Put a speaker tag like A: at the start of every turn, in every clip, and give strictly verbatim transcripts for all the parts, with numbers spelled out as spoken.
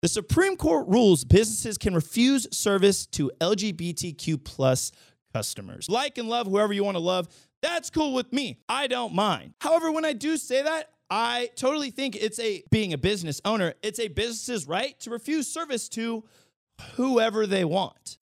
A: The Supreme Court rules businesses can refuse service to L G B T Q plus customers. Like and love whoever you want to love. That's cool with me. I don't mind. However, when I do say that, I totally think it's a, being a business owner, it's a business's right to refuse service to whoever they want.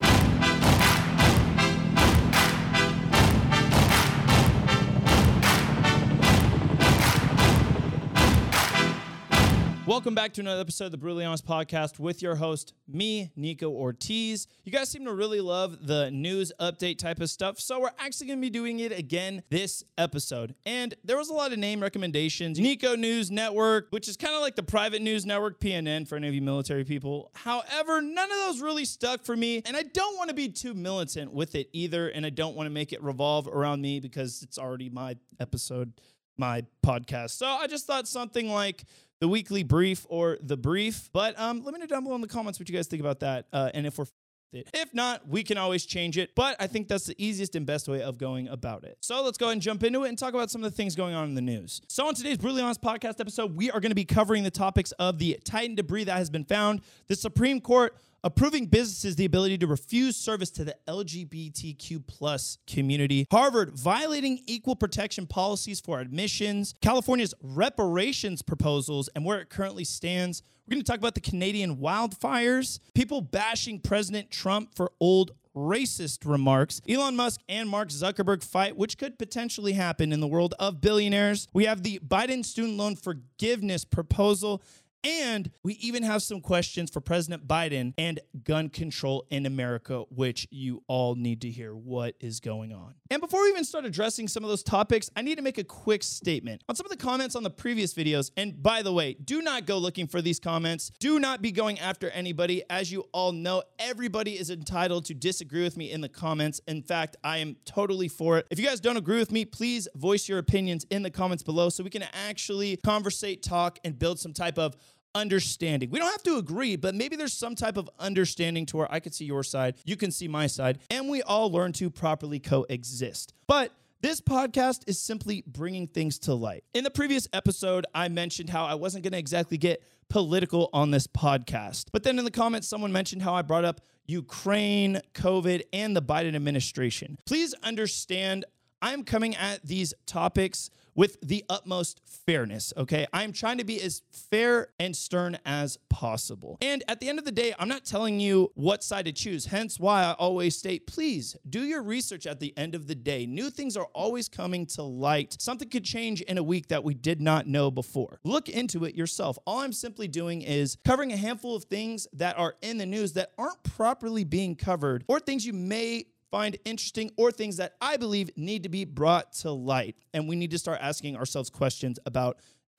A: Welcome back to another episode of the Brutally Honest Podcast with your host, me, Nico Ortiz. You guys seem to really love the news update type of stuff, so we're actually going to be doing it again this episode. And there was a lot of name recommendations. Nico News Network, which is kind of like the private news network, P N N, for any of you military people. However, none of those really stuck for me, and I don't want to be too militant with it either, and I don't want to make it revolve around me because it's already my episode, my podcast. So I just thought something like The Weekly Brief or The Brief. But um, let me know down below in the comments what you guys think about that uh, and if we're it. If not, we can always change it. But I think that's the easiest and best way of going about it. So let's go ahead and jump into it and talk about some of the things going on in the news. So on today's Brutally Honest Podcast episode, we are going to be covering the topics of the Titan debris that has been found, the Supreme Court approving businesses the ability to refuse service to the L G B T Q plus community, Harvard violating equal protection policies for admissions, California's reparations proposals and where it currently stands. We're going to talk about the Canadian wildfires, people bashing President Trump for old racist remarks, Elon Musk and Mark Zuckerberg fight, which could potentially happen in the world of billionaires. We have the Biden student loan forgiveness proposal, and we even have some questions for President Biden and gun control in America, which you all need to hear what is going on. And before we even start addressing some of those topics, I need to make a quick statement on some of the comments on the previous videos. And by the way, do not go looking for these comments. Do not be going after anybody. As you all know, everybody is entitled to disagree with me in the comments. In fact, I am totally for it. If you guys don't agree with me, please voice your opinions in the comments below so we can actually conversate, talk, and build some type of understanding. We don't have to agree, but maybe there's some type of understanding to where I can see your side, you can see my side, and we all learn to properly coexist. But this podcast is simply bringing things to light. In the previous episode, I mentioned how I wasn't going to exactly get political on this podcast. But then in the comments, someone mentioned how I brought up Ukraine, COVID, and the Biden administration. Please understand, I'm coming at these topics with the utmost fairness, okay? I'm trying to be as fair and stern as possible. And at the end of the day, I'm not telling you what side to choose, hence why I always state, please do your research at the end of the day. New things are always coming to light. Something could change in a week that we did not know before. Look into it yourself. All I'm simply doing is covering a handful of things that are in the news that aren't properly being covered, or things you may find interesting, or things that I believe need to be brought to light. And we need to start asking ourselves questions about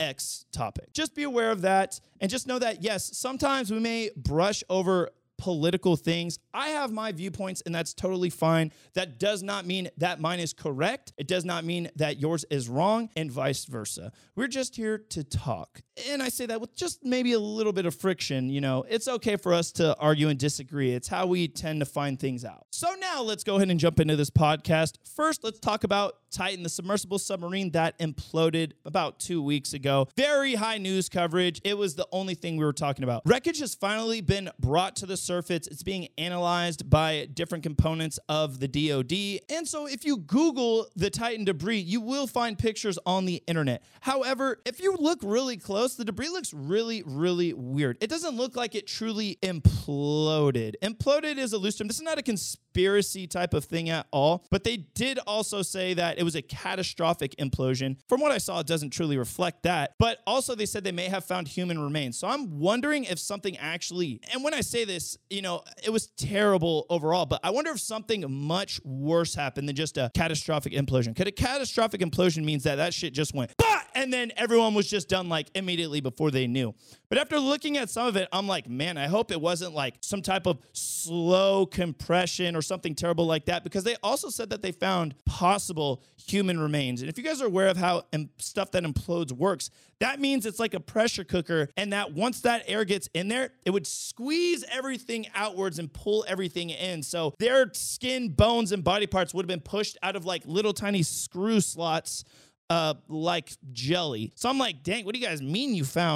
A: X topic. Just be aware of that. And just know that, yes, sometimes we may brush over political things. I have my viewpoints, and that's totally fine. That does not mean that mine is correct. It does not mean that yours is wrong, and vice versa. We're just here to talk. And I say that with just maybe a little bit of friction. You know, it's okay for us to argue and disagree. It's how we tend to find things out. So now let's go ahead and jump into this podcast. First, let's talk about Titan, the submersible submarine that imploded about two weeks ago. Very high news coverage. It was the only thing we were talking about. Wreckage has finally been brought to the surface. It's being analyzed by different components of the D O D. And so if you Google the Titan debris, you will find pictures on the internet. However, if you look really close, the debris looks really, really weird. It doesn't look like it truly imploded. Imploded is a loose term. This is not a conspiracy type of thing at all, but they did also say that it was a catastrophic implosion. From what I saw, it doesn't truly reflect that, but also they said they may have found human remains. So I'm wondering if something actually, and when I say this, you know, it was terrible overall, but I wonder if something much worse happened than just a catastrophic implosion. Because a catastrophic implosion means that that shit just went, bah! And then everyone was just done like immediately before they knew. But after looking at some of it, I'm like, man, I hope it wasn't like some type of slow compression or something terrible like that, because they also said that they found possible human remains. And if you guys are aware of how im- stuff that implodes works, that means it's like a pressure cooker, and that once that air gets in there, it would squeeze everything outwards and pull everything in. So their skin, bones, and body parts would have been pushed out of like little tiny screw slots uh, like jelly. So I'm like, dang, what do you guys mean you found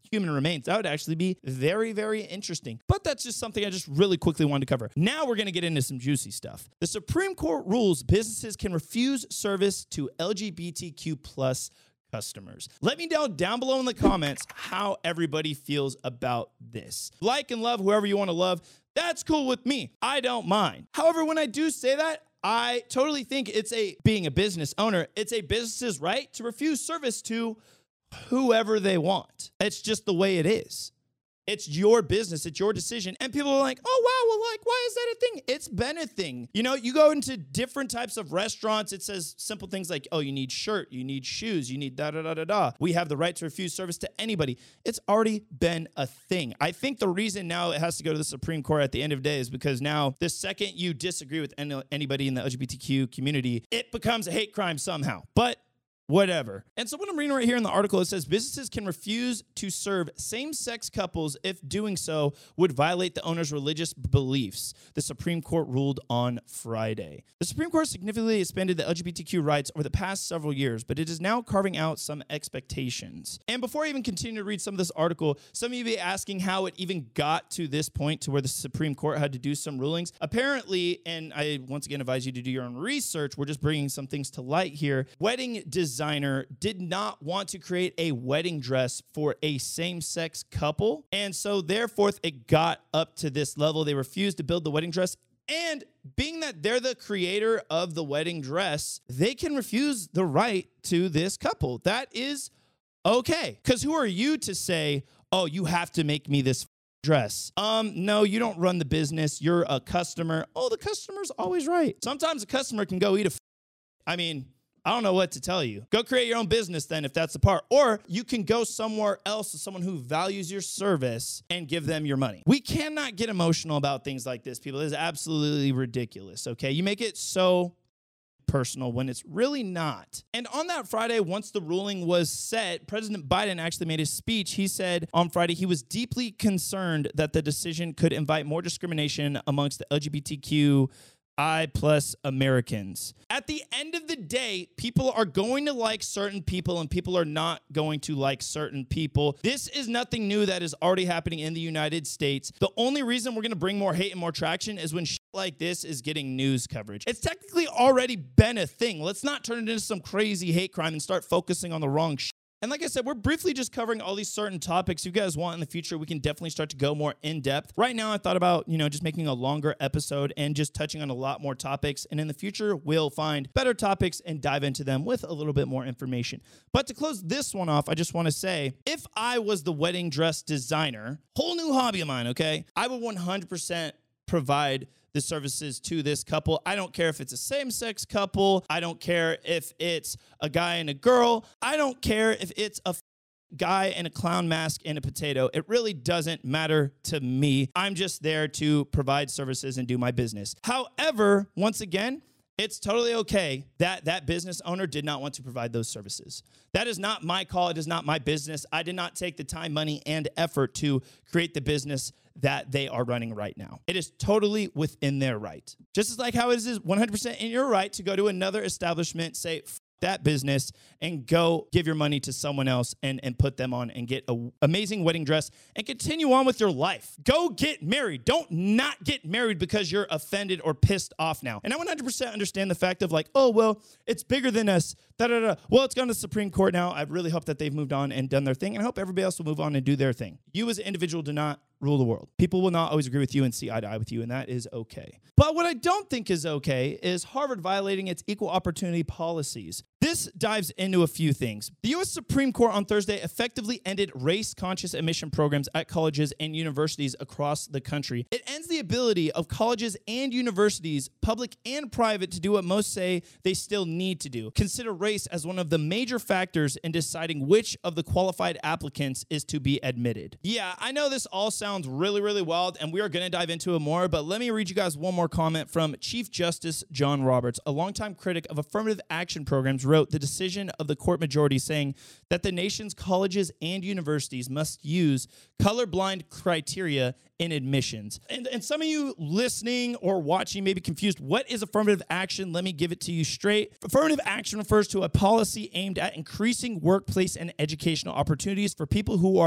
A: human remains. That would actually be very, very interesting. But that's just something I just really quickly wanted to cover. Now we're going to get into some juicy stuff. The Supreme Court rules businesses can refuse service to L G B T Q plus customers. Let me know down below in the comments how everybody feels about this. Like and love whoever you want to love. That's cool with me. I don't mind. However, when I do say that, I totally think it's a, being a business owner, it's a business's right to refuse service to whoever they want. It's just the way it is. It's your business. It's your decision. And people are like, oh, wow, well, like, why is that a thing? It's been a thing. You know, you go into different types of restaurants. It says simple things like, oh, you need shirt, you need shoes, you need da, da, da, da, da. We have the right to refuse service to anybody. It's already been a thing. I think the reason now it has to go to the Supreme Court at the end of the day is because now the second you disagree with any, anybody in the L G B T Q community, it becomes a hate crime somehow. But whatever. And so what I'm reading right here in the article, it says businesses can refuse to serve same-sex couples if doing so would violate the owner's religious beliefs, the Supreme Court ruled on Friday. The Supreme Court significantly expanded the L G B T Q rights over the past several years, but it is now carving out some expectations. And before I even continue to read some of this article, some of you may be asking how it even got to this point to where the Supreme Court had to do some rulings. Apparently, and I once again advise you to do your own research, we're just bringing some things to light here. Wedding design designer did not want to create a wedding dress for a same-sex couple. And so therefore it got up to this level. They refused to build the wedding dress. And being that they're the creator of the wedding dress, they can refuse the right to this couple. That is okay. Because who are you to say, oh, you have to make me this dress? Um, no, you don't run the business. You're a customer. Oh, the customer's always right. Sometimes a customer can go eat a f- I mean, I don't know what to tell you. Go create your own business then if that's the part. Or you can go somewhere else to someone who values your service and give them your money. We cannot get emotional about things like this, people. It is absolutely ridiculous, okay? You make it so personal when it's really not. And on that Friday, once the ruling was set, President Biden actually made a speech. He said on Friday he was deeply concerned that the decision could invite more discrimination amongst the L G B T Q I plus Americans. At the end of the day, people are going to like certain people and people are not going to like certain people. This is nothing new that is already happening in the United States. The only reason we're going to bring more hate and more traction is when shit like this is getting news coverage. It's technically already been a thing. Let's not turn it into some crazy hate crime and start focusing on the wrong shit. And like I said, we're briefly just covering all these certain topics. If you guys want in the future, we can definitely start to go more in depth. Right now, I thought about, you know, just making a longer episode and just touching on a lot more topics. And in the future, we'll find better topics and dive into them with a little bit more information. But to close this one off, I just want to say, if I was the wedding dress designer, whole new hobby of mine, okay, I would one hundred percent provide the services to this couple. I don't care if it's a same-sex couple. I don't care if it's a guy and a girl. I don't care if it's a guy in a clown mask and a potato. It really doesn't matter to me. I'm just there to provide services and do my business. However, once again, it's totally okay that that business owner did not want to provide those services. That is not my call. It is not my business. I did not take the time, money, and effort to create the business that they are running right now. It is totally within their right. Just as like how it is one hundred percent in your right to go to another establishment, say, F- that business, and go give your money to someone else and, and put them on and get an amazing wedding dress and continue on with your life. Go get married. Don't not get married because you're offended or pissed off now. And I one hundred percent understand the fact of like, oh, well, it's bigger than us. Da, da, da. Well, it's gone to the Supreme Court now. I really hope that they've moved on and done their thing. And I hope everybody else will move on and do their thing. You as an individual do not rule the world. People will not always agree with you and see eye to eye with you, and that is okay. But what I don't think is okay is Harvard violating its equal opportunity policies. This dives into a few things. The U S Supreme Court on Thursday effectively ended race-conscious admission programs at colleges and universities across the country. It ends the ability of colleges and universities, public and private, to do what most say they still need to do. Consider race as one of the major factors in deciding which of the qualified applicants is to be admitted. Yeah, I know this all sounds really, really wild, and we are going to dive into it more, but let me read you guys one more comment from Chief Justice John Roberts, a longtime critic of affirmative action programs, wrote the decision of the court majority saying that the nation's colleges and universities must use colorblind criteria in admissions. And, and some of you listening or watching may be confused. What is affirmative action? Let me give it to you straight. Affirmative action refers to a policy aimed at increasing workplace and educational opportunities for people who are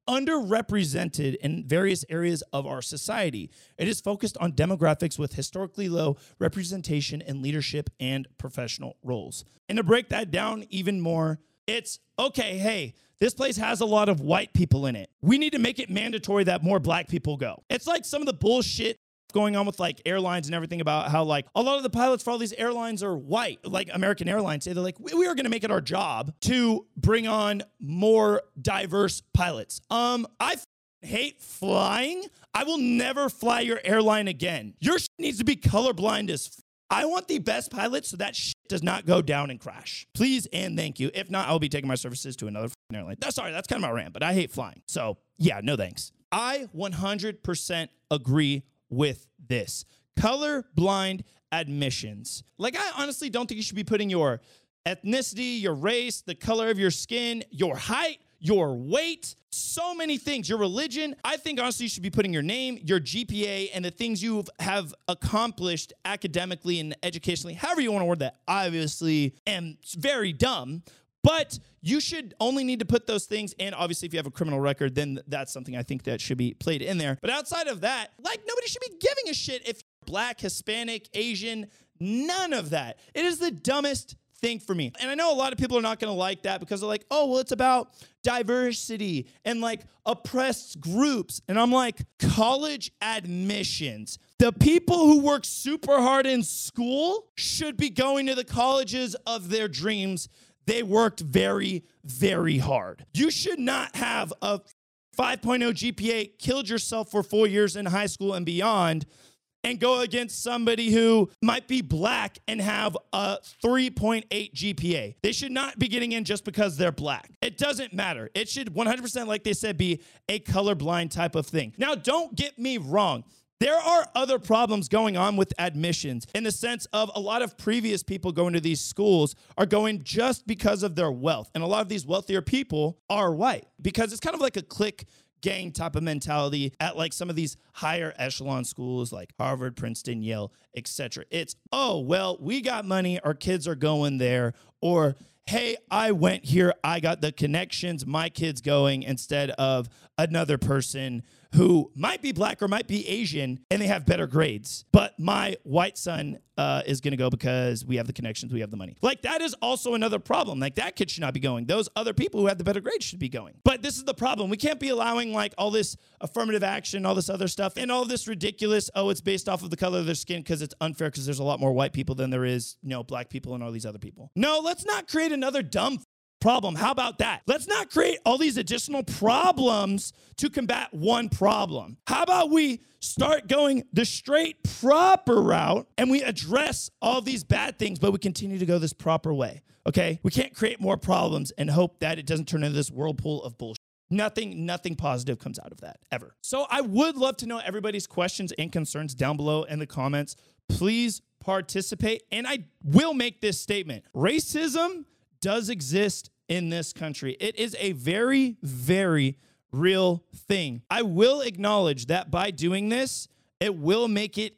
A: underrepresented in various areas of our society. It is focused on demographics with historically low representation in leadership and professional roles. And to break that down even more, it's, okay, hey, this place has a lot of white people in it. We need to make it mandatory that more black people go. It's like some of the bullshit going on with like airlines and everything about how like a lot of the pilots for all these airlines are white. Like American Airlines say they're like, we, we are going to make it our job to bring on more diverse pilots. Um, I f- hate flying. I will never fly your airline again. Your shit needs to be colorblind as f- I want the best pilot so that shit does not go down and crash. Please and thank you. If not, I'll be taking my services to another f- airline. That's sorry, that's kind of my rant, but I hate flying. So yeah, no thanks. I one hundred percent agree with this. Colorblind admissions. Like, I honestly don't think you should be putting your ethnicity, your race, the color of your skin, your height, your weight, so many things, your religion. I think honestly you should be putting your name, your G P A, and the things you have accomplished academically and educationally, however you want to word that. I obviously am very dumb, but you should only need to put those things. And obviously, if you have a criminal record, then that's something I think that should be played in there. But outside of that, like, nobody should be giving a shit if you're black, Hispanic, Asian, none of that. It is the dumbest thing for me. And I know a lot of people are not going to like that because they're like, oh, well, it's about diversity and like oppressed groups. And I'm like, college admissions. The people who work super hard in school should be going to the colleges of their dreams. They worked very, very hard. You should not have a five point oh G P A, killed yourself for four years in high school and beyond, and go against somebody who might be black and have a three point eight G P A. They should not be getting in just because they're black. It doesn't matter. It should one hundred percent, like they said, be a colorblind type of thing. Now, don't get me wrong. There are other problems going on with admissions in the sense of a lot of previous people going to these schools are going just because of their wealth. And a lot of these wealthier people are white because it's kind of like a clique gang type of mentality at like some of these higher echelon schools like Harvard, Princeton, Yale, et cetera. It's, oh, well, we got money. Our kids are going there. Or, hey, I went here. I got the connections. My kid's going instead of another person who might be black or might be Asian and they have better grades. But my white son uh, is going to go because we have the connections, we have the money. Like, that is also another problem. Like, that kid should not be going. Those other people who have the better grades should be going. But this is the problem. We can't be allowing like all this affirmative action, all this other stuff, and all this ridiculous, oh, it's based off of the color of their skin because it's unfair because there's a lot more white people than there is, you know, black people and all these other people. No, let's not create another dumb problem. How about that? Let's not create all these additional problems to combat one problem. How about we start going the straight, proper route and we address all these bad things, but we continue to go this proper way, okay? We can't create more problems and hope that it doesn't turn into this whirlpool of bullshit. Nothing, nothing positive comes out of that, ever. So I would love to know everybody's questions and concerns down below in the comments. Please participate. And I will make this statement. Racism does exist in this country. It is a very, very real thing. I will acknowledge that by doing this, it will make it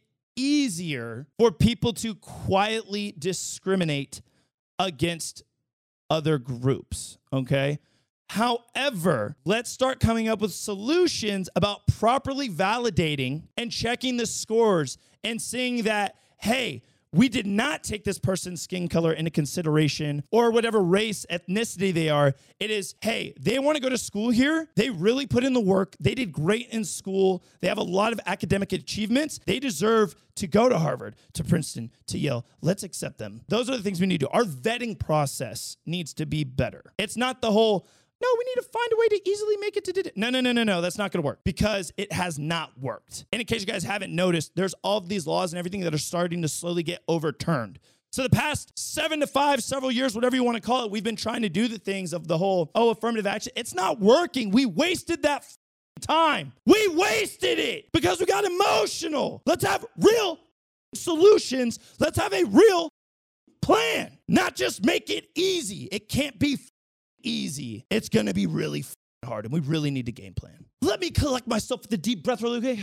A: easier for people to quietly discriminate against other groups, okay? However, let's start coming up with solutions about properly validating and checking the scores and seeing that, hey, we did not take this person's skin color into consideration or whatever race, ethnicity they are. It is, hey, they want to go to school here. They really put in the work. They did great in school. They have a lot of academic achievements. They deserve to go to Harvard, to Princeton, to Yale. Let's accept them. Those are the things we need to do. Our vetting process needs to be better. It's not the whole, no, we need to find a way to easily make it to... No, no, no, no, no. That's not going to work because it has not worked. And in case you guys haven't noticed, there's all of these laws and everything that are starting to slowly get overturned. So the past seven to five, several years, whatever you want to call it, we've been trying to do the things of the whole, oh, affirmative action. It's not working. We wasted that time. We wasted it because we got emotional. Let's have real solutions. Let's have a real plan, not just make it easy. It can't be easy. It's going to be really hard, and we really need a game plan. Let me collect myself with a deep breath really quick.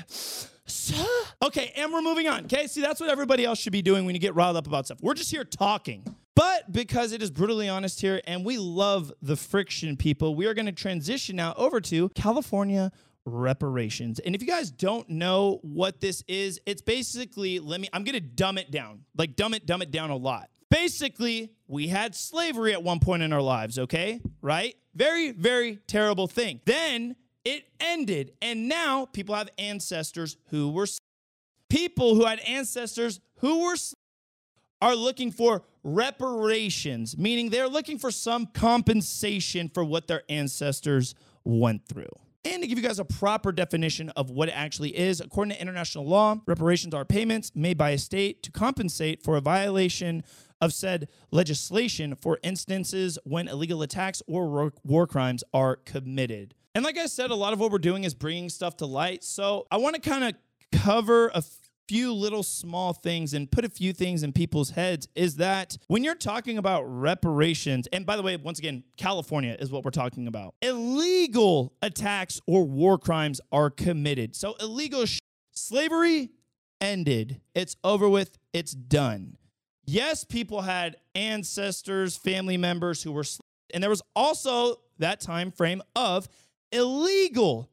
A: Okay, and we're moving on. Okay, see, that's what everybody else should be doing when you get riled up about stuff. We're just here talking. But because it is brutally honest here and we love the friction, people, we are going to transition now over to California reparations. And if you guys don't know what this is, it's basically, let me, I'm going to dumb it down, like dumb it, dumb it down a lot. Basically, we had slavery at one point in our lives, okay? Right? Very, very terrible thing. Then it ended, and now people have ancestors who were slaves. People who had ancestors who were slaves are looking for reparations, meaning they're looking for some compensation for what their ancestors went through. And to give you guys a proper definition of what it actually is, according to international law, reparations are payments made by a state to compensate for a violation of said legislation for instances when illegal attacks or war crimes are committed. And like I said, a lot of what we're doing is bringing stuff to light. So I want to kind of cover a few little small things and put a few things in people's heads, is that when you're talking about reparations, and by the way, once again, California is what we're talking about, illegal attacks or war crimes are committed. So illegal sh- slavery ended. It's over with. It's done. Yes, people had ancestors, family members who were slaves, and there was also that time frame of illegal.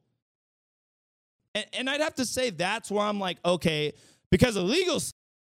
A: And, and I'd have to say that's where I'm like, okay, because illegal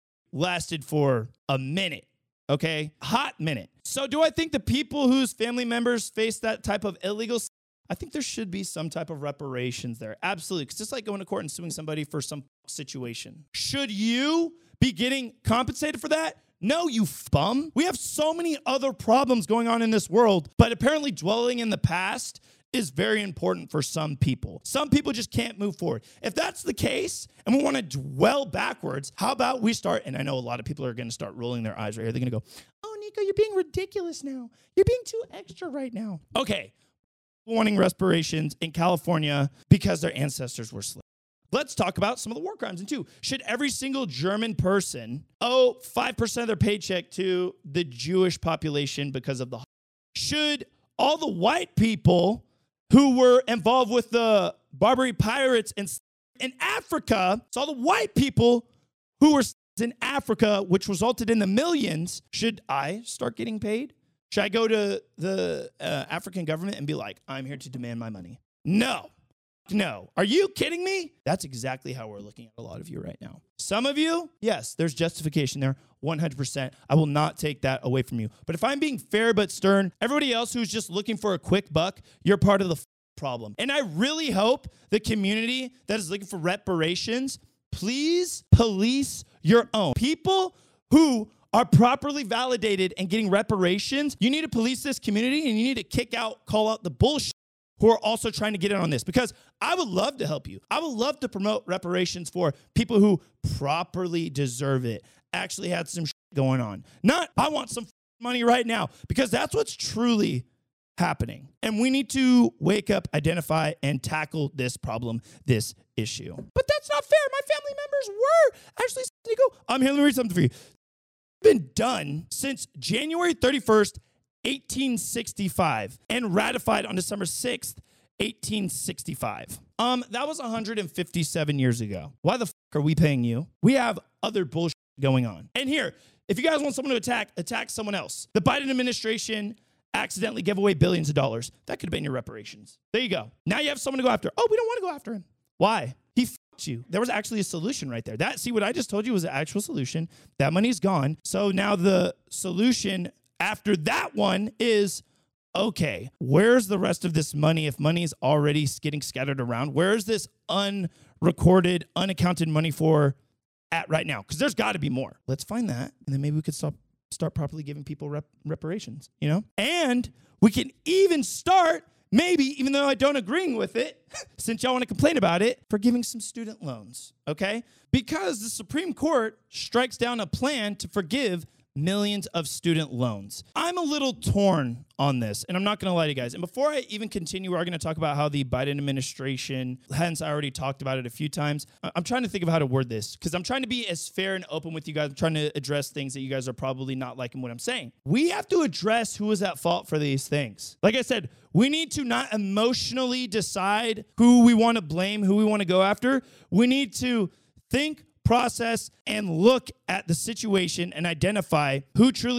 A: lasted for a minute, okay? Hot minute. So do I think the people whose family members face that type of illegal, I think there should be some type of reparations there. Absolutely. Because it's like going to court and suing somebody for some situation. Should you be getting compensated for that? No, you bum. We have so many other problems going on in this world, but apparently dwelling in the past is very important for some people. Some people just can't move forward. If that's the case, and we want to dwell backwards, how about we start, and I know a lot of people are going to start rolling their eyes right here. They're going to go, oh, Nico, you're being ridiculous now. You're being too extra right now. Okay, wanting reparations in California because their ancestors were slaves. Let's talk about some of the war crimes. And two, should every single German person owe five percent of their paycheck to the Jewish population because of the... Should all the white people who were involved with the Barbary pirates in, in Africa, so all the white people who were in Africa, which resulted in the millions, should I start getting paid? Should I go to the uh, African government and be like, I'm here to demand my money? No. No. Are you kidding me? That's exactly how we're looking at a lot of you right now. Some of you, yes, there's justification there, one hundred percent. I will not take that away from you. But if I'm being fair but stern, everybody else who's just looking for a quick buck, you're part of the problem. And I really hope the community that is looking for reparations, please police your own. People who are properly validated and getting reparations, you need to police this community and you need to kick out, call out the bullshit who are also trying to get in on this, because I would love to help you. I would love to promote reparations for people who properly deserve it, actually had some shit going on. Not, I want some money right now, because that's what's truly happening. And we need to wake up, identify, and tackle this problem, this issue. But that's not fair. My family members were actually, go. I'm here, let me read something for you. It's been done since January thirty-first, eighteen sixty-five, and ratified on December sixth, eighteen sixty-five. Um, that was one hundred fifty-seven years ago. Why the fuck are we paying you? We have other bullshit going on. And here, if you guys want someone to attack, attack someone else. The Biden administration accidentally gave away billions of dollars. That could have been your reparations. There you go. Now you have someone to go after. Oh, we don't want to go after him. Why? He fucked you. There was actually a solution right there. That, see, what I just told you was the actual solution. That money's gone. So now the solution after that one is, okay, where's the rest of this money if money is already getting scattered around? Where's this unrecorded, unaccounted money for at right now? Because there's got to be more. Let's find that, and then maybe we could stop, start properly giving people rep- reparations, you know? And we can even start, maybe, even though I don't agree with it, since y'all want to complain about it, for giving some student loans, okay? Because the Supreme Court strikes down a plan to forgive millions of student loans. I'm a little torn on this, and I'm not going to lie to you guys. And before I even continue, we're going to talk about how the Biden administration, hence I already talked about it a few times. I'm trying to think of how to word this, because I'm trying to be as fair and open with you guys. I'm trying to address things that you guys are probably not liking what I'm saying. We have to address who is at fault for these things. Like I said, we need to not emotionally decide who we want to blame, who we want to go after. We need to think, process, and look at the situation and identify who truly is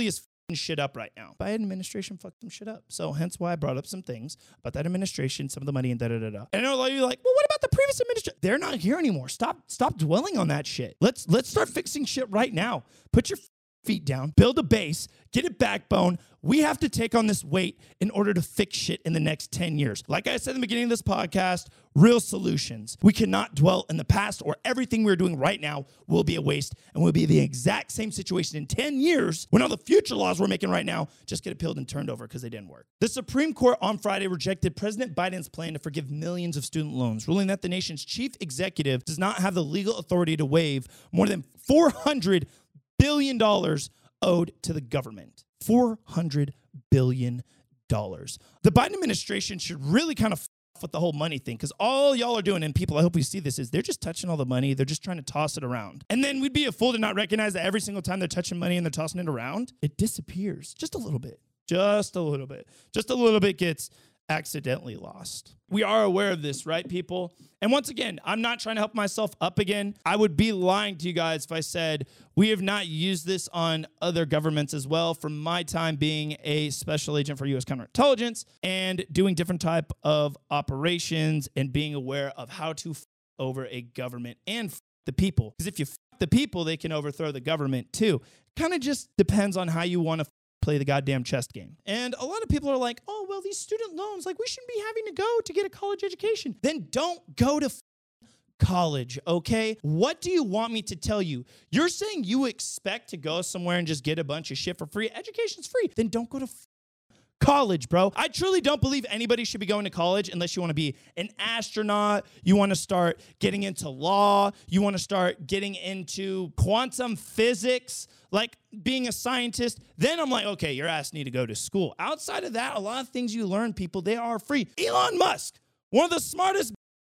A: shit up right now. Biden administration fucked some shit up. So hence why I brought up some things about that administration, some of the money and da da da da. And I know a lot of you are like, well, what about the previous administration? They're not here anymore. Stop, stop dwelling on that shit. Let's let's start fixing shit right now. Put your feet down, build a base, get a backbone. We have to take on this weight in order to fix shit in the next ten years. Like I said in the beginning of this podcast, real solutions. We cannot dwell in the past, or everything we're doing right now will be a waste and will be the exact same situation in ten years when all the future laws we're making right now just get appealed and turned over because they didn't work. The Supreme Court on Friday rejected President Biden's plan to forgive millions of student loans, ruling that the nation's chief executive does not have the legal authority to waive more than four hundred billion dollars owed to the government. four hundred billion dollars. The Biden administration should really kind of f- with the whole money thing, because all y'all are doing, and people, I hope you see this, is they're just touching all the money. They're just trying to toss it around. And then we'd be a fool to not recognize that every single time they're touching money and they're tossing it around, it disappears just a little bit. Just a little bit. Just a little bit gets accidentally lost. We are aware of this, right, people? And once again, I'm not trying to help myself up again. I would be lying to you guys if I said we have not used this on other governments as well. From my time being a special agent for U S counterintelligence and doing different type of operations and being aware of how to f- over a government and f- the people. Because if you f- the people, they can overthrow the government too. Kind of just depends on how you want to f- play the goddamn chess game. And a lot of people are like, oh, well, these student loans, like we shouldn't be having to go to get a college education. Then don't go to f- college, okay? What do you want me to tell you? You're saying you expect to go somewhere and just get a bunch of shit for free. Education's free. Then don't go to f- college, bro. I truly don't believe anybody should be going to college unless you want to be an astronaut, you want to start getting into law, you want to start getting into quantum physics, like being a scientist. Then I'm like, okay, your ass need to go to school. Outside of that, a lot of things you learn, people, they are free. Elon Musk, one of the smartest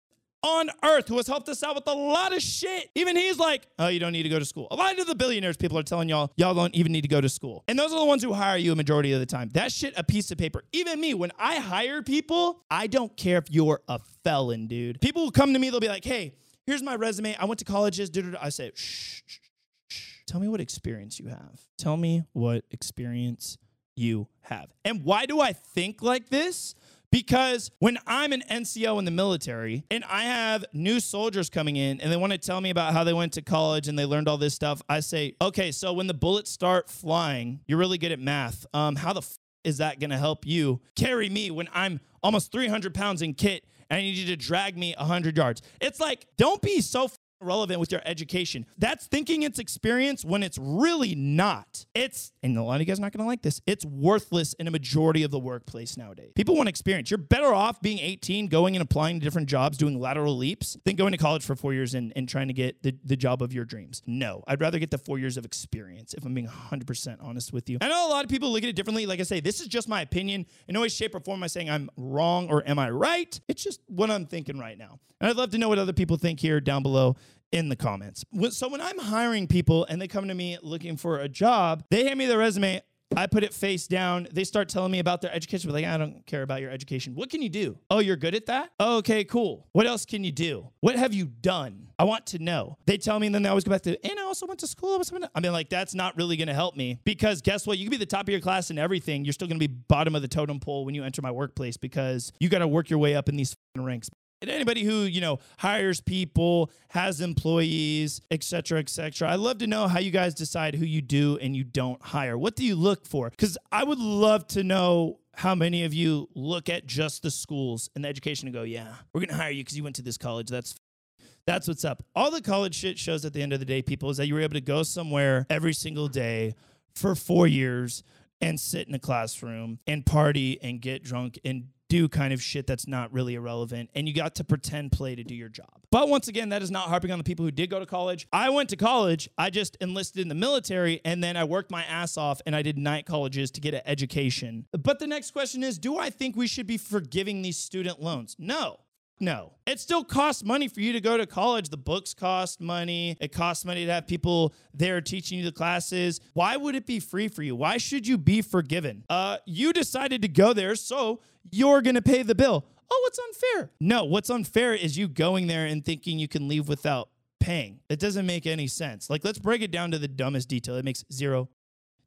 A: on earth, who has helped us out with a lot of shit. Even he's like, oh, you don't need to go to school. A lot of the billionaires, people are telling y'all, y'all don't even need to go to school. And those are the ones who hire you a majority of the time. That shit, a piece of paper. Even me, when I hire people, I don't care if you're a felon, dude. People will come to me, they'll be like, hey, here's my resume. I went to colleges. I say, shh, shh, shh. Tell me what experience you have. Tell me what experience you have. And why do I think like this? Because when I'm an N C O in the military and I have new soldiers coming in and they want to tell me about how they went to college and they learned all this stuff, I say, okay, so when the bullets start flying, you're really good at math. Um, how the f- is that going to help you carry me when I'm almost three hundred pounds in kit and I need you to drag me one hundred yards? It's like, don't be so f- relevant with your education. That's thinking it's experience when it's really not. It's, and a lot of you guys are not going to like this, it's worthless in a majority of the workplace nowadays. People want experience. You're better off being eighteen, going and applying to different jobs, doing lateral leaps, than going to college for four years and, and trying to get the, the job of your dreams. No, I'd rather get the four years of experience, if I'm being one hundred percent honest with you. I know a lot of people look at it differently. Like I say, this is just my opinion. In no way, shape, or form am I saying I'm wrong or am I right? It's just what I'm thinking right now. And I'd love to know what other people think here down below in the comments. So when I'm hiring people and they come to me looking for a job, they hand me their resume, I put it face down. They start telling me about their education. We're like, I don't care about your education. What can you do? Oh, you're good at that? Oh, okay, cool. What else can you do? What have you done? I want to know. They tell me and then they always go back to, and I also went to school. I was I mean, like, that's not really going to help me, because guess what? You can be the top of your class and everything. You're still going to be bottom of the totem pole when you enter my workplace, because you got to work your way up in these ranks. And anybody who, you know, hires people, has employees, et cetera, et cetera. I'd love to know how you guys decide who you do and you don't hire. What do you look for? Because I would love to know how many of you look at just the schools and the education and go, yeah, we're going to hire you because you went to this college. That's that's what's up. All the college shit shows at the end of the day, people, is that you were able to go somewhere every single day for four years and sit in a classroom and party and get drunk and do kind of shit that's not really irrelevant, and you got to pretend play to do your job. But once again, that is not harping on the people who did go to college. I went to college. I just enlisted in the military, and then I worked my ass off, and I did night colleges to get an education. But the next question is, do I think we should be forgiving these student loans? No. No. It still costs money for you to go to college. The books cost money. It costs money to have people there teaching you the classes. Why would it be free for you? Why should you be forgiven? Uh, you decided to go there, so you're going to pay the bill. Oh, what's unfair? No, what's unfair is you going there and thinking you can leave without paying. It doesn't make any sense. Like, let's break it down to the dumbest detail. It makes zero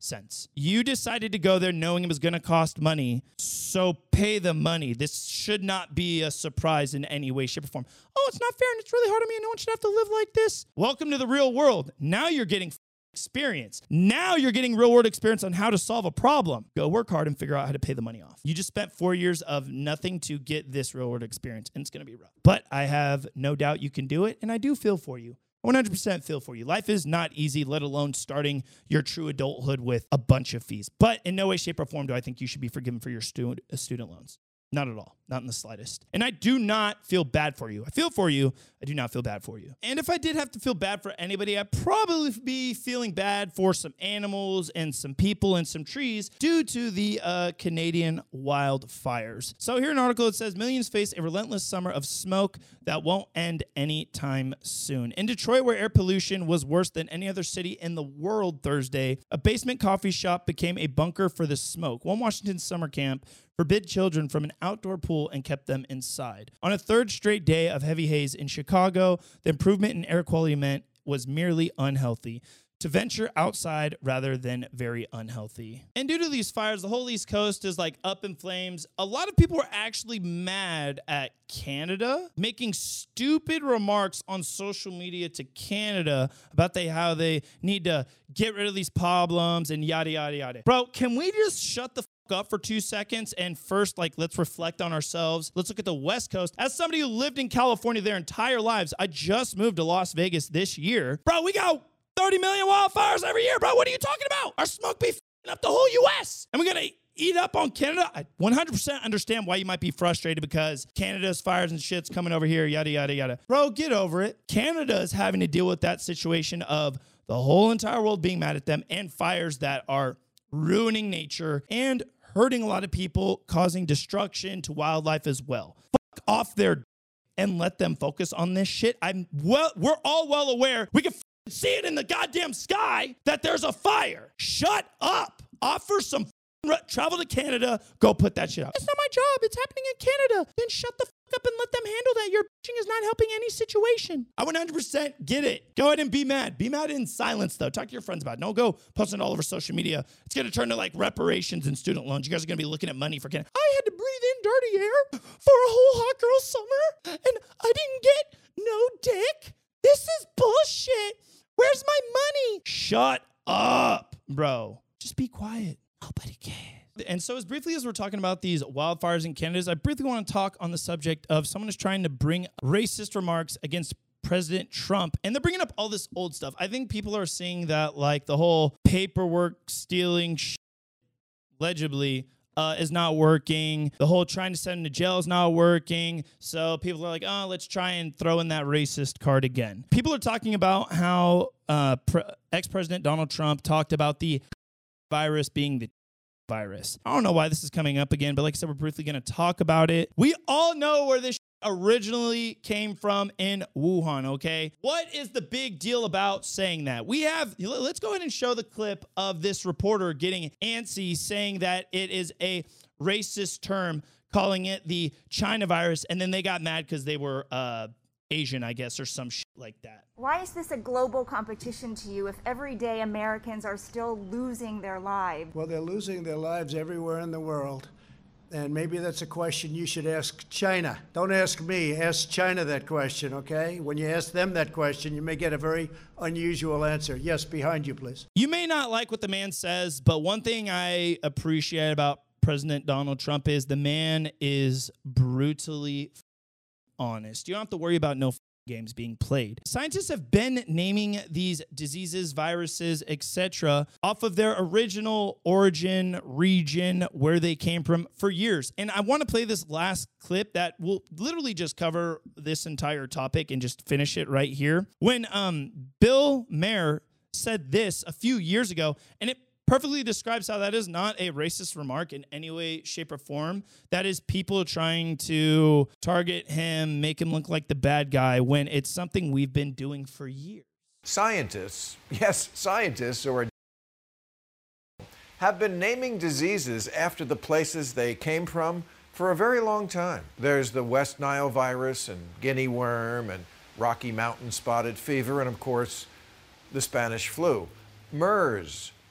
A: sense. You decided to go there knowing it was going to cost money, so pay the money. This should not be a surprise in any way, shape, or form. Oh, it's not fair and it's really hard on me and no one should have to live like this. Welcome to the real world. Now you're getting experience. Now you're getting real world experience on how to solve a problem. Go work hard and figure out how to pay the money off. You just spent four years of nothing to get this real world experience, and it's going to be rough. But I have no doubt you can do it, and I do feel for you. one hundred percent feel for you. Life is not easy, let alone starting your true adulthood with a bunch of fees. But in no way, shape, or form do I think you should be forgiven for your stu- student loans. Not at all. Not in the slightest. And I do not feel bad for you. I feel for you. I do not feel bad for you. And if I did have to feel bad for anybody, I'd probably be feeling bad for some animals and some people and some trees due to the uh, Canadian wildfires. So here in an article, it says millions face a relentless summer of smoke that won't end anytime soon. In Detroit, where air pollution was worse than any other city in the world Thursday, a basement coffee shop became a bunker for the smoke. One Washington summer camp forbid children from an outdoor pool and kept them inside. On a third straight day of heavy haze in Chicago, the improvement in air quality meant was merely unhealthy. To venture outside rather than very unhealthy. And due to these fires, the whole East Coast is like up in flames. A lot of people are actually mad at Canada, making stupid remarks on social media to Canada about they how they need to get rid of these problems and yada, yada, yada. Bro, can we just shut the f- up for two seconds and first, like, let's reflect on ourselves. Let's look at the West Coast. As somebody who lived in California their entire lives, I just moved to Las Vegas this year. Bro, we got thirty million wildfires every year, bro. What are you talking about? Our smoke be f***ing up the whole U S. And we're going to eat up on Canada. I one hundred percent understand why you might be frustrated because Canada's fires and shit's coming over here, yada, yada, yada. Bro, get over it. Canada is having to deal with that situation of the whole entire world being mad at them and fires that are ruining nature and hurting a lot of people, causing destruction to wildlife as well. Fuck off their and let them focus on this shit. I'm well, we're all well aware. We can see it in the goddamn sky that there's a fire. Shut up. Offer some re- travel to Canada. Go put that shit out. It's not my job. It's happening in Canada. Then shut the fuck up and let them handle that. Your bitching is not helping any situation. I one hundred percent get it. Go ahead and be mad. Be mad in silence, though. Talk to your friends about it. Don't go posting it all over social media. It's going to turn to like reparations and student loans. You guys are going to be looking at money for Canada. I had to breathe in dirty air for a whole hot girl summer, and I didn't get no dick. This is bullshit. Where's my money? Shut up, bro. Just be quiet. Nobody cares. And so as briefly as we're talking about these wildfires in Canada, I briefly want to talk on the subject of someone is trying to bring racist remarks against President Trump. And they're bringing up all this old stuff. I think people are seeing that like the whole paperwork stealing sh- legibly Uh, is not working. The whole trying to send him to jail is not working. So people are like, oh, let's try and throw in that racist card again. People are talking about how uh, pre- ex-President Donald Trump talked about the virus being the virus. I don't know why this is coming up again, but like I said, we're briefly going to talk about it. We all know where this originally came from in Wuhan, okay? What is the big deal about saying that? We have, let's go ahead and show the clip of this reporter getting antsy saying that it is a racist term, calling it the China virus, and then they got mad because they were uh, Asian, I guess, or some shit like that.
B: Why is this a global competition to you if every day Americans are still losing their lives?
C: Well, they're losing their lives everywhere in the world. And maybe that's a question you should ask China. Don't ask me, ask China that question, okay? When you ask them that question, you may get a very unusual answer. Yes, behind you, please.
A: You may not like what the man says, but one thing I appreciate about President Donald Trump is the man is brutally honest. You don't have to worry about no games being played. Scientists have been naming these diseases, viruses, et cetera off of their original origin, region, where they came from for years. And I want to play this last clip that will literally just cover this entire topic and just finish it right here. When um, Bill Maher said this a few years ago, and it perfectly describes how that is not a racist remark in any way, shape, or form. That is people trying to target him, make him look like the bad guy when it's something we've been doing for years.
D: Scientists, yes, scientists who are have been naming diseases after the places they came from for a very long time. There's the West Nile virus and guinea worm and Rocky Mountain spotted fever and, of course, the Spanish flu. MERS,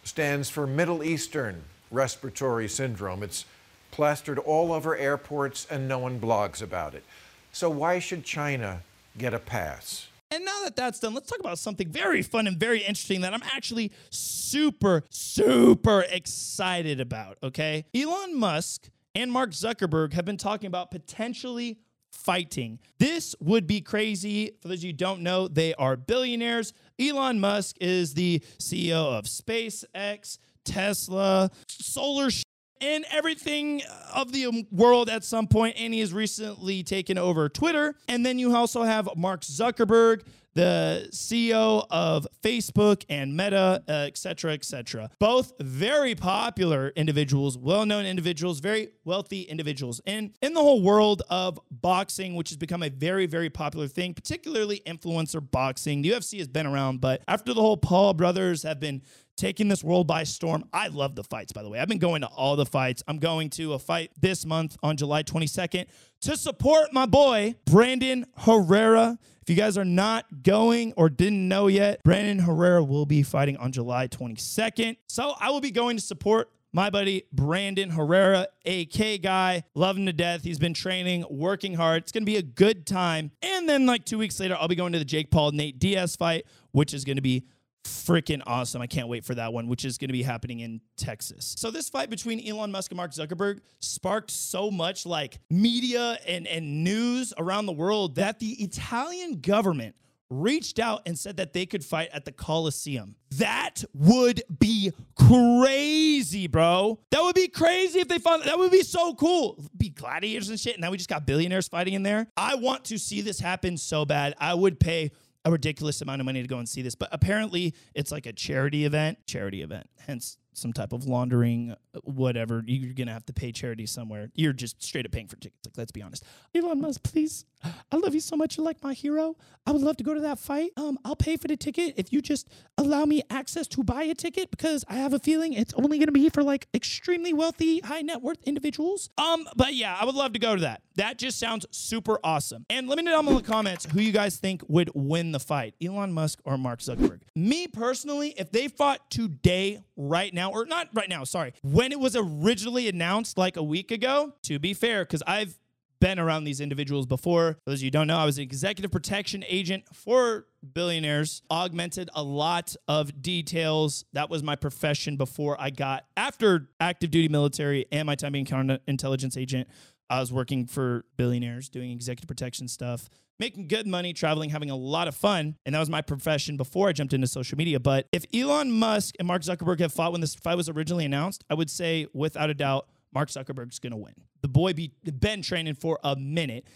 D: stands for Middle Eastern Respiratory Syndrome. It's plastered all over airports and no one blogs about it. So why should China get a pass?
A: And now that that's done, let's talk about something very fun and very interesting that I'm actually super, super excited about, okay? Elon Musk and Mark Zuckerberg have been talking about potentially fighting. This would be crazy. For those of you who don't know, they are billionaires. Elon Musk is the C E O of SpaceX, Tesla, solar sh- and everything of the world at some point, and he has recently taken over Twitter. And then you also have Mark Zuckerberg, the C E O of Facebook and Meta, uh, et cetera, et cetera. Both very popular individuals, well-known individuals, very wealthy individuals. And in the whole world of boxing, which has become a very, very popular thing, particularly influencer boxing, the U F C has been around, but after the whole Paul brothers have been taking this world by storm. I love the fights, by the way. I've been going to all the fights. I'm going to a fight this month on July twenty-second to support my boy, Brandon Herrera. If you guys are not going or didn't know yet, Brandon Herrera will be fighting on July twenty-second. So I will be going to support my buddy, Brandon Herrera, A K guy. Love him to death. He's been training, working hard. It's going to be a good time. And then like two weeks later, I'll be going to the Jake Paul, Nate Diaz fight, which is going to be freaking awesome. I can't wait for that one, which is going to be happening in Texas. So this fight between Elon Musk and Mark Zuckerberg sparked so much like media and, and news around the world that the Italian government reached out and said that they could fight at the Coliseum. That would be crazy, bro. That would be crazy if they found that would be so cool. Be gladiators and shit. And now we just got billionaires fighting in there. I want to see this happen so bad. I would pay a ridiculous amount of money to go and see this, but apparently it's like a charity event, charity event, hence some type of laundering, whatever. You're going to have to pay charity somewhere. You're just straight up paying for tickets. Like, let's be honest. Elon Musk, please. I love you so much. You're like my hero. I would love to go to that fight. Um, I'll pay for the ticket if you just allow me access to buy a ticket, because I have a feeling it's only going to be for like extremely wealthy, high net worth individuals. Um, but yeah, I would love to go to that. That just sounds super awesome. And let me know down in the comments who you guys think would win the fight, Elon Musk or Mark Zuckerberg. Me personally, if they fought today, right now, or not right now, sorry, when it was originally announced like a week ago, to be fair, because I've been around these individuals before. For those of you who don't know, I was an executive protection agent for billionaires, augmented a lot of details. That was my profession before I got, after active duty military and my time being counterintelligence agent, I was working for billionaires, doing executive protection stuff, making good money, traveling, having a lot of fun. And that was my profession before I jumped into social media. But if Elon Musk and Mark Zuckerberg have fought when this fight was originally announced, I would say without a doubt, Mark Zuckerberg's going to win. The boy be been training for a minute.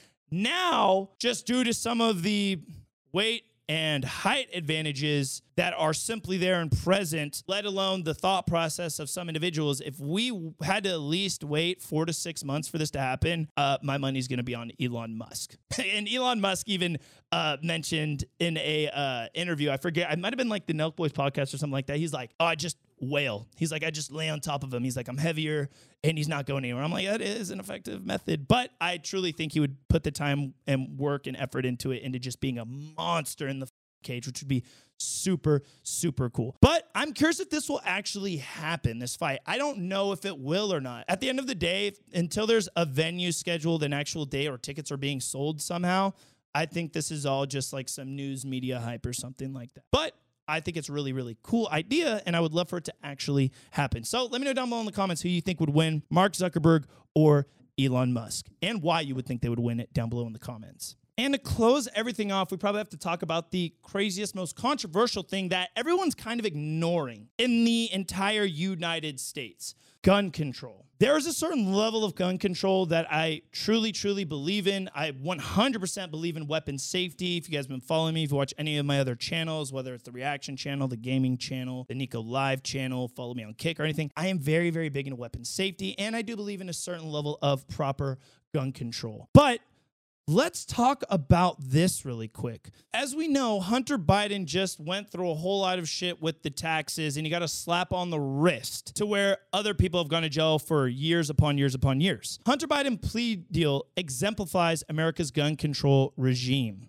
A: Now, just due to some of the weight and height advantages that are simply there and present, let alone the thought process of some individuals, if we had to at least wait four to six months for this to happen, uh, my money's going to be on Elon Musk. And Elon Musk even uh, mentioned in a uh, interview, I forget, it might have been like the Nelk Boys podcast or something like that. He's like, oh, I just whale. He's like, I just lay on top of him. He's like, I'm heavier and he's not going anywhere. I'm like, that is an effective method. But I truly think he would put the time and work and effort into it, into just being a monster in the cage, which would be super, super cool. But I'm curious if this will actually happen, this fight. I don't know if it will or not. At the end of the day, until there's a venue scheduled, an actual day, or tickets are being sold somehow, I think this is all just like some news media hype or something like that. But I think it's a really, really cool idea, and I would love for it to actually happen. So let me know down below in the comments who you think would win, Mark Zuckerberg or Elon Musk, and why you would think they would win it down below in the comments. And to close everything off, we probably have to talk about the craziest, most controversial thing that everyone's kind of ignoring in the entire United States: gun control. There is a certain level of gun control that I truly, truly believe in. I one hundred percent believe in weapon safety. If you guys have been following me, if you watch any of my other channels, whether it's the Reaction channel, the Gaming channel, the Nico Live channel, follow me on Kick or anything, I am very, very big into weapon safety, and I do believe in a certain level of proper gun control. But let's talk about this really quick. As we know, Hunter Biden just went through a whole lot of shit with the taxes, and he got a slap on the wrist to where other people have gone to jail for years upon years upon years. Hunter Biden plea deal exemplifies America's gun control regime.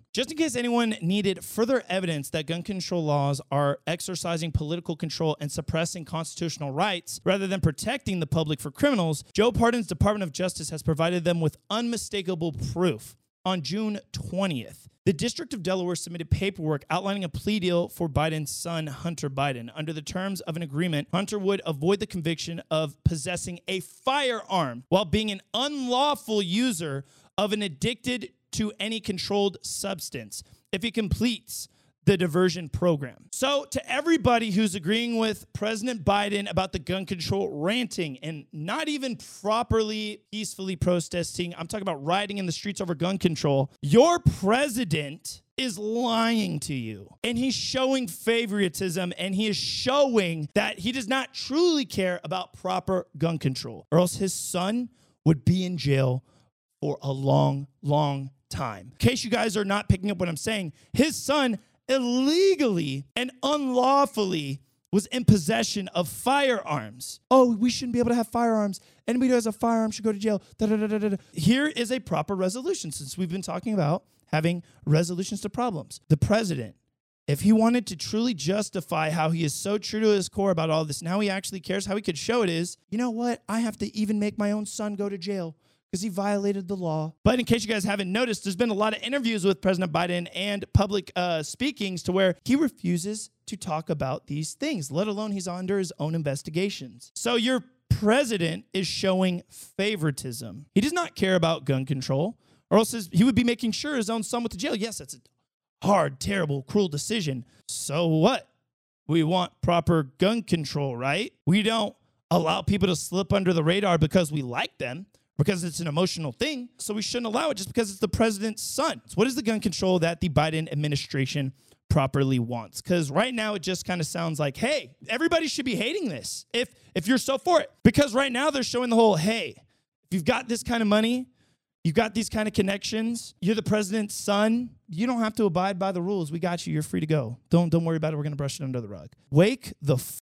A: Just in case anyone needed further evidence that gun control laws are exercising political control and suppressing constitutional rights rather than protecting the public for criminals, Joe Biden's Department of Justice has provided them with unmistakable proof. On June twentieth, the District of Delaware submitted paperwork outlining a plea deal for Biden's son, Hunter Biden. Under the terms of an agreement, Hunter would avoid the conviction of possessing a firearm while being an unlawful user of an addicted to any controlled substance if he completes the diversion program. So to everybody who's agreeing with President Biden about the gun control ranting and not even properly peacefully protesting, I'm talking about rioting in the streets over gun control, your president is lying to you. And he's showing favoritism, and he is showing that he does not truly care about proper gun control, or else his son would be in jail for a long, long time. In case you guys are not picking up what I'm saying, his son illegally and unlawfully was in possession of firearms. Oh, we shouldn't be able to have firearms. Anybody who has a firearm should go to jail. Da, da, da, da, da. Here is a proper resolution, since we've been talking about having resolutions to problems. The president, if he wanted to truly justify how he is so true to his core about all this and how he actually cares, how he could show it is, you know what? I have to even make my own son go to jail because he violated the law. But in case you guys haven't noticed, there's been a lot of interviews with President Biden and public uh, speakings to where he refuses to talk about these things, let alone he's under his own investigations. So your president is showing favoritism. He does not care about gun control, or else his, he would be making sure his own son went to jail. Yes, that's a hard, terrible, cruel decision. So what? We want proper gun control, right? We don't allow people to slip under the radar because we like them, because it's an emotional thing. So we shouldn't allow it just because it's the president's son. So what is the gun control that the Biden administration properly wants? Because right now it just kind of sounds like, hey, everybody should be hating this if if you're so for it. Because right now they're showing the whole, hey, if you've got this kind of money, you've got these kind of connections, you're the president's son, you don't have to abide by the rules. We got you. You're free to go. Don't, don't worry about it. We're going to brush it under the rug. Wake the f-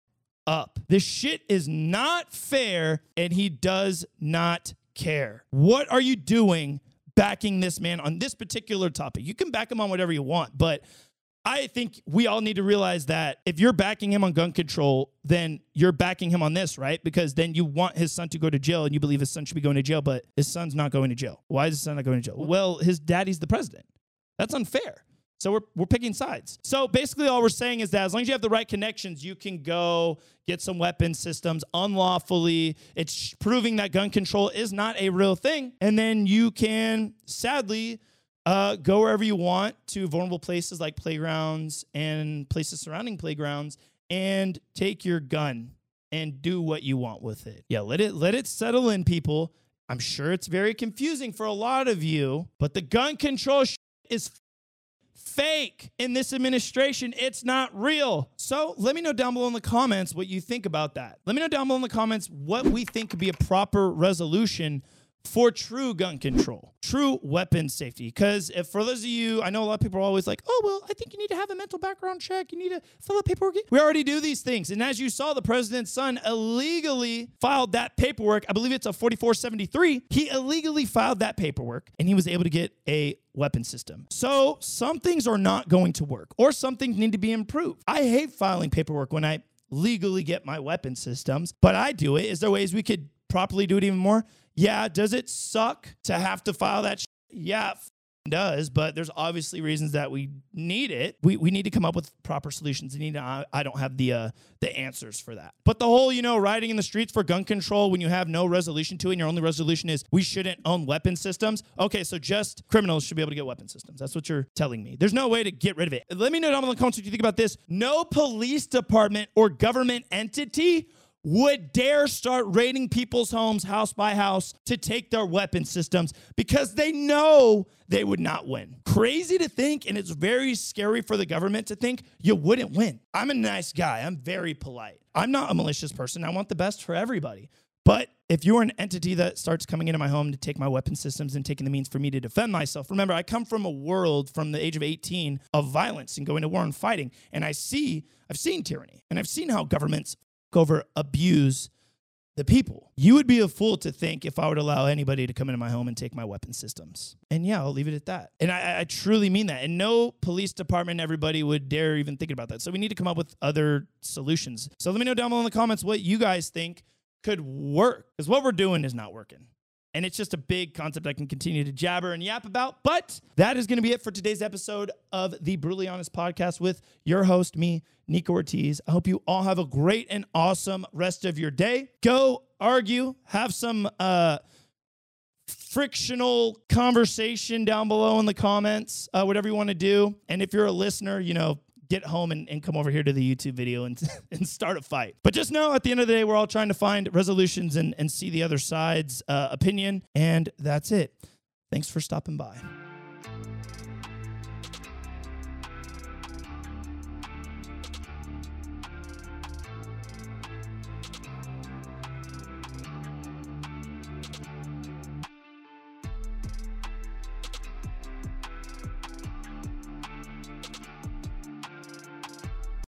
A: up. This shit is not fair, and he does not care. What are you doing backing this man on this particular topic? You can back him on whatever you want, but I think we all need to realize that if you're backing him on gun control, then you're backing him on this, right? Because then you want his son to go to jail, and you believe his son should be going to jail, but his son's not going to jail. Why is his son not going to jail? Well, his daddy's the president. That's unfair. So we're we're picking sides. So basically all we're saying is that as long as you have the right connections, you can go get some weapon systems unlawfully. It's proving that gun control is not a real thing. And then you can, sadly, uh, go wherever you want to vulnerable places like playgrounds and places surrounding playgrounds and take your gun and do what you want with it. Yeah, let it let it settle in, people. I'm sure it's very confusing for a lot of you, but the gun control sh- is fake in this administration. It's not real. So let me know down below in the comments what you think about that. Let me know down below in the comments what we think could be a proper resolution for true gun control, true weapon safety. Because if for those of you, I know a lot of people are always like, oh, well, I think you need to have a mental background check. You need to fill out paperwork. We already do these things. And as you saw, the president's son illegally filed that paperwork. I believe it's a forty-four seventy-three. He illegally filed that paperwork, and he was able to get a weapon system. So some things are not going to work, or some things need to be improved. I hate filing paperwork when I legally get my weapon systems, but I do it. Is there ways we could properly do it even more? Yeah. Does it suck to have to file that? Sh- yeah, it f- does, but there's obviously reasons that we need it. We we need to come up with proper solutions. We need to, I, I don't have the uh, the answers for that. But the whole, you know, riding in the streets for gun control when you have no resolution to it and your only resolution is we shouldn't own weapon systems. Okay, so just criminals should be able to get weapon systems. That's what you're telling me. There's no way to get rid of it. Let me know down in the comments what you think about this. No police department or government entity would dare start raiding people's homes house by house to take their weapon systems because they know they would not win. Crazy to think, and it's very scary for the government to think you wouldn't win. I'm a nice guy. I'm very polite. I'm not a malicious person. I want the best for everybody. But if you're an entity that starts coming into my home to take my weapon systems and taking the means for me to defend myself, remember, I come from a world from the age of eighteen of violence and going to war and fighting. And I see, I've seen tyranny, and I've seen how governments over abuse the people. You would be a fool to think if I would allow anybody to come into my home and take my weapon systems. And yeah, I'll leave it at that. And I, I truly mean that. And no police department, everybody would dare even think about that. So we need to come up with other solutions. So let me know down below in the comments what you guys think could work. Because what we're doing is not working. And it's just a big concept I can continue to jabber and yap about. But that is going to be it for today's episode of the Brutally Honest Podcast with your host, me, Nico Ortiz. I hope you all have a great and awesome rest of your day. Go argue, have some uh, frictional conversation down below in the comments, uh, whatever you want to do. And if you're a listener, you know, get home and, and come over here to the YouTube video and, and start a fight. But just know at the end of the day, we're all trying to find resolutions and, and see the other side's uh, opinion. And that's it. Thanks for stopping by.